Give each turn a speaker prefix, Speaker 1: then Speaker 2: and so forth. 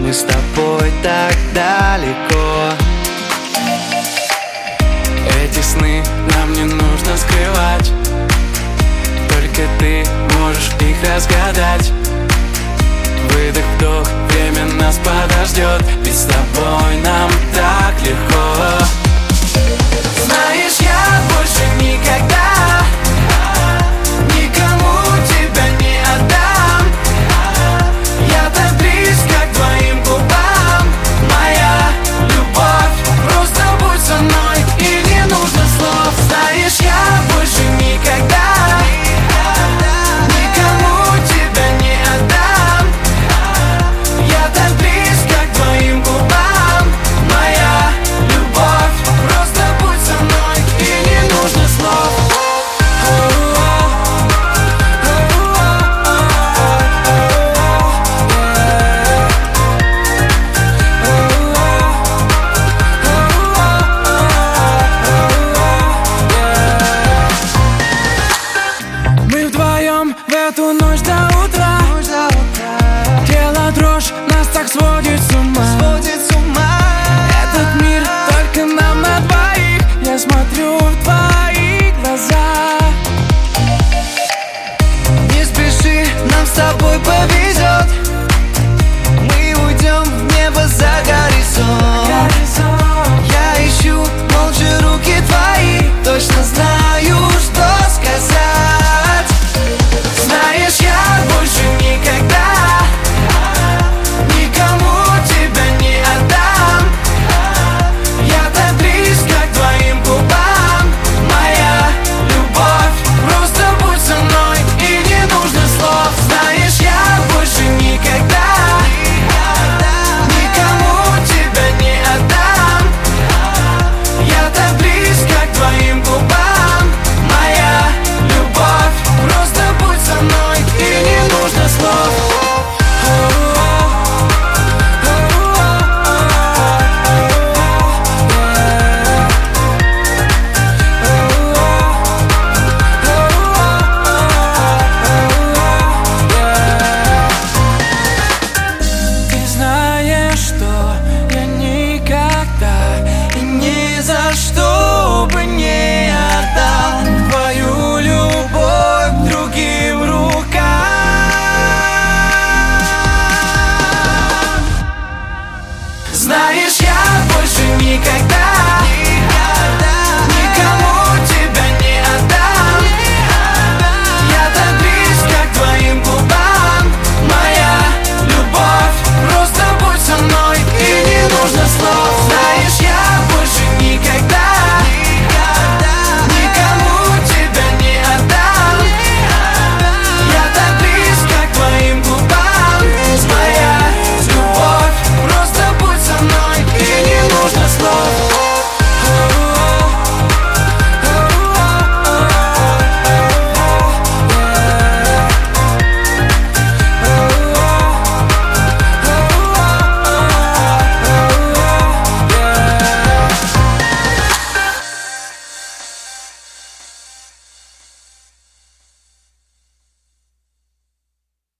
Speaker 1: Мы с тобой так далеко. Эти сны нам не нужно скрывать, только ты можешь их разгадать. Выдох, вдох, время нас подождет, ведь с тобой нам так легко. Знаешь, я больше никогда никому тебя не отдам. Я так близко к твоим губам, моя любовь. Просто будь со мной, и не нужно слов. Знаешь, я больше никогда никому тебя не отдам. Я так близко к твоим губам, моя любовь. Просто будь со мной, и не нужно слов. Мы вдвоем в эту ночь до утра. Тело дрожь, нас так сводит с ума. Этот мир только нам на двоих. Я смотрю в твои глаза. Не спеши, нам с тобой повезет. Мы уйдем в небо за горизонт. Я ищу молча руки твои, точно знаю, что сказать. Знаешь, я больше никогда никому тебя не отдам. Я так близко к твоим губам, моя любовь. Просто будь со мной, и не нужно слов. Знаешь, я больше никогда никому тебя не отдам. Я так близко к твоим губам, моя любовь. Просто будь со мной, и не нужно слов. Ты знаешь, что я никогда и ни за что бы не отдам твою любовь другим рукам. Знаешь, я больше никогда